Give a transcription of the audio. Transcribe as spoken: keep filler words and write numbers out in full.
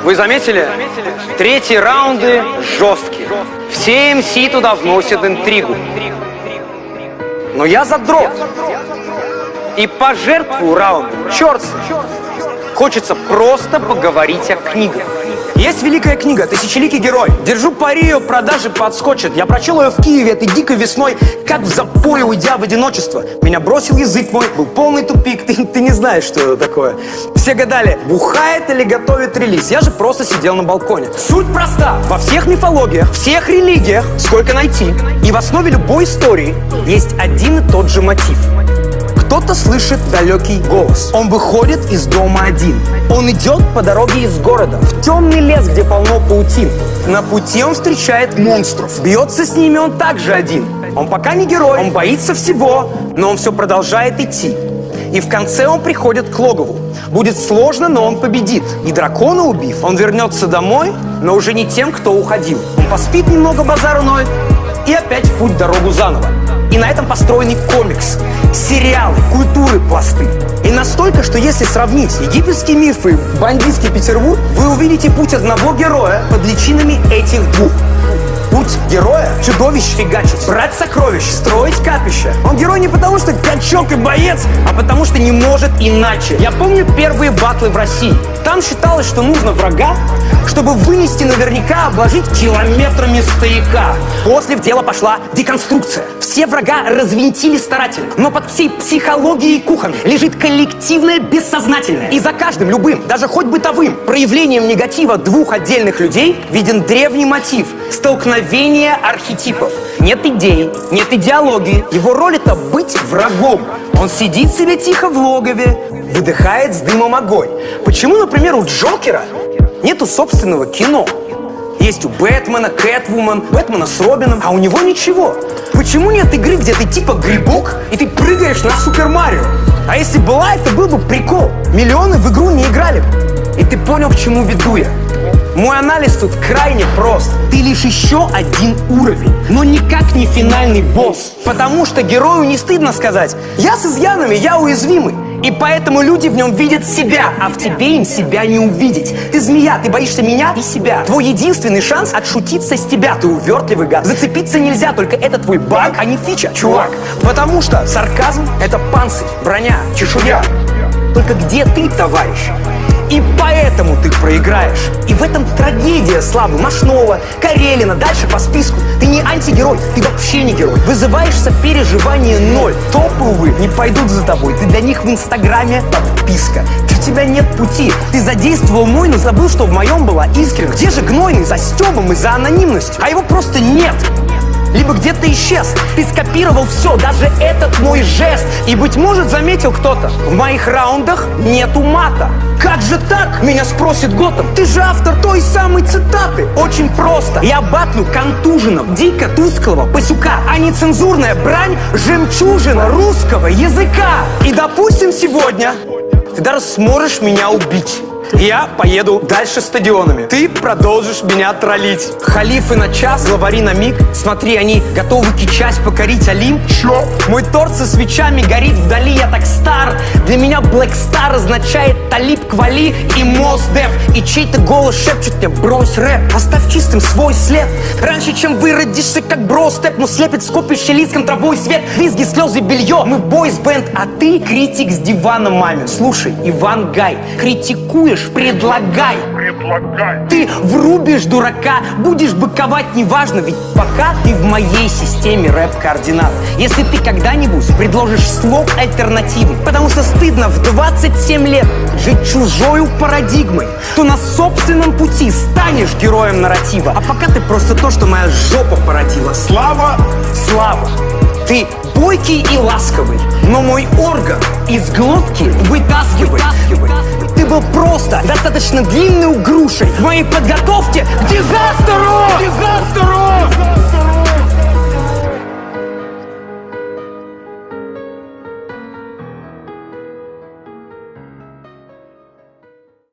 Вы заметили? Третьи раунды жесткие. Все эм си туда вносят интригу. Но я задрот. И пожертвую раундом. Черт! Хочется просто поговорить о книгах. Есть великая книга «Тысячеликий герой». Держу пари, ее продажи подскочат. Я прочел ее в Киеве этой дикой весной, как в запое, уйдя в одиночество. Меня бросил язык мой, был полный тупик. Ты, ты не знаешь, что это такое. Все гадали, бухает или готовит релиз. Я же просто сидел на балконе. Суть проста. Во всех мифологиях, всех религиях, сколько найти. И в основе любой истории есть один и тот же мотив. Кто-то слышит далекий голос. Он выходит из дома один. Он идет по дороге из города в темный лес, где полно паутин. На пути он встречает монстров. Бьется с ними он также один. Он пока не герой, он боится всего, но он все продолжает идти. И в конце он приходит к логову. Будет сложно, но он победит. И дракона убив, он вернется домой, но уже не тем, кто уходил. Он поспит немного, базару ноет, и опять в путь дорогу заново. И на этом построены комикс, сериалы, культуры, пласты. И настолько, что если сравнить египетские мифы и бандитский Петербург, вы увидите путь одного героя под личинами этих двух. Путь героя – чудовищ фигачить, брать сокровища, строить капища. Он герой не потому, что качок и боец, а потому, что не может иначе. Я помню первые батлы в России. Там считалось, что нужно врага, чтобы вынести наверняка, обложить километрами стояка. После в дело пошла деконструкция. Все врага развинтили старательно. Но под всей психологией кухонной лежит коллективное бессознательное. И за каждым, любым, даже хоть бытовым, проявлением негатива двух отдельных людей виден древний мотив – столкновение архетипов. Нет идей, нет идеологии. Его роль – это быть врагом. Он сидит себе тихо в логове, выдыхает с дымом огонь. Почему, например, у Джокера нету собственного кино? Есть у Бэтмена, Кэтвумен, Бэтмена с Робином, а у него ничего. Почему нет игры, где ты типа грибок, и ты прыгаешь на Супер Марио? А если была, это был бы прикол. Миллионы в игру не играли. И ты понял, к чему веду я. Мой анализ тут крайне прост. Ты лишь еще один уровень, но никак не финальный босс. Потому что герою не стыдно сказать: я с изъянами, я уязвимый. И поэтому люди в нем видят себя, а в тебе им себя не увидеть. Ты змея, ты боишься меня и себя. Твой единственный шанс отшутиться с тебя. Ты увертливый гад. Зацепиться нельзя, только это твой баг, а не фича, чувак. Потому что сарказм — это панцирь, броня, чешуя. Только где ты, товарищ? И поэтому ты проиграешь. И в этом трагедия славы Машнова, Карелина, дальше по списку. Ты не антигерой, ты вообще не герой. Вызываешь сопереживание ноль. Топы, увы, не пойдут за тобой. Ты для них в инстаграме подписка. У тебя нет пути. Ты задействовал мой, но забыл, что в моем была искренность. Где же гнойный за стёбом и за анонимностью? А его просто нет. Либо где-то исчез. Ты скопировал все, даже этот мой жест. И, быть может, заметил кто-то: в моих раундах нету мата. Как же так? Меня спросит Готэм. Ты же автор той самой цитаты. Очень просто. Я батлю контуженного, дико тусклого пасюка, а нецензурная брань — жемчужина русского языка. И, допустим, сегодня ты даже сможешь меня убить. Я поеду дальше стадионами. Ты продолжишь меня троллить. Халифы на час, главари на миг. Смотри, они готовы кичась покорить Олимп. Чё? Мой торт со свечами горит вдали. Я так стар. Для меня Black Star означает Талиб Квали и Мос Деф. И чей-то голос шепчет мне: брось рэп, оставь чистым свой след. Раньше, чем выродишься, как бро-степ, но слепит скопище лиц контровой свет. Визги, слезы, белье. Мы бойс-бенд, а ты критик с дивана мамин. Слушай, Иван Гай, критикуешь, предлагай. Предлагай. Ты врубишь дурака, будешь быковать, неважно, ведь пока ты в моей системе рэп-координат. Если ты когда-нибудь предложишь слог альтернативный, потому что стыдно в двадцать семь лет жить чужою парадигмой, то на собственном пути станешь героем нарратива. А пока ты просто то, что моя жопа породила. Слава, слава. Ты бойкий и ласковый, но мой орган из глотки вытаскивай. Ты был просто достаточно длинной грушей в моей подготовке к дизастеру.